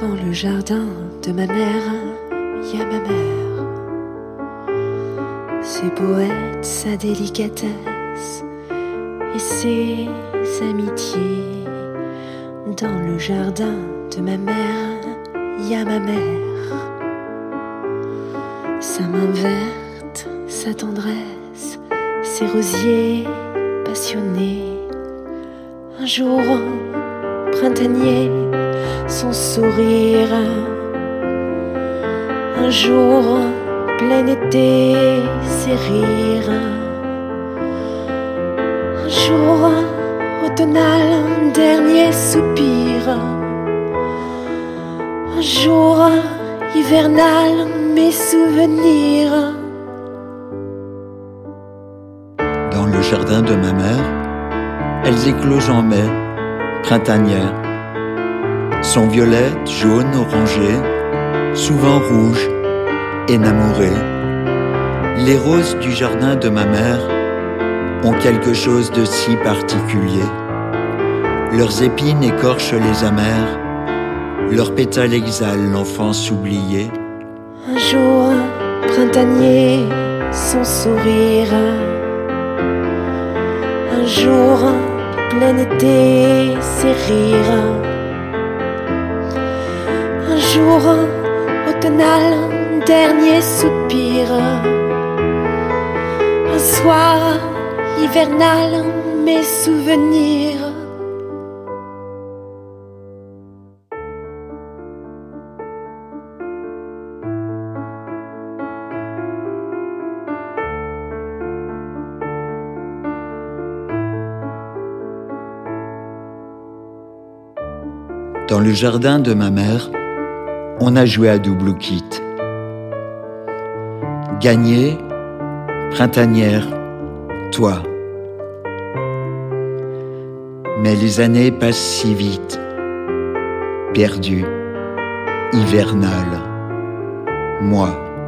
Dans le jardin de ma mère, y a ma mère. Ses poètes, sa délicatesse et ses amitiés. Dans le jardin de ma mère, y a ma mère. Sa main verte, sa tendresse, ses rosiers passionnés. Un jour printanier, son sourire. Un jour plein été, ses rires. Un jour automnal, un dernier soupir. Un jour hivernal, mes souvenirs. Dans le jardin de ma mère, elles éclosent en mai, printanières. Sont violettes, jaunes, orangées, souvent rouges, énamourées. Les roses du jardin de ma mère ont quelque chose de si particulier. Leurs épines écorchent les amers, leurs pétales exhalent l'enfance oubliée. Un jour printanier, son sourire. Un jour plein été, ses rires. Un jour automnal, un dernier soupir. Un soir hivernal, mes souvenirs. Dans le jardin de ma mère, on a joué à double ou quitte. Gagné, printanière, toi. Mais les années passent si vite, perdu, hivernal, moi.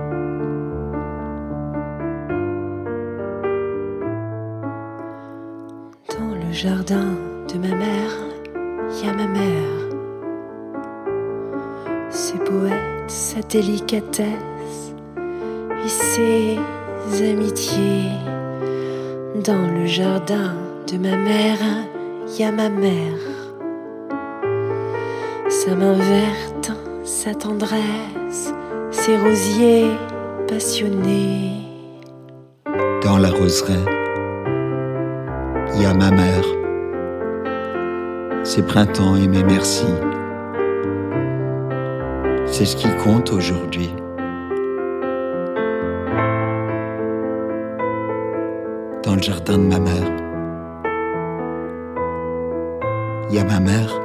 Dans le jardin de ma mère, y a ma mère. Ses poètes, sa délicatesse et ses amitiés. Dans le jardin de ma mère, y a ma mère. Sa main verte, sa tendresse, ses rosiers passionnés. Dans la roseraie, y a ma mère. Ses printemps et mes merci. C'est ce qui compte aujourd'hui. Dans le jardin de ma mère, il y a ma mère.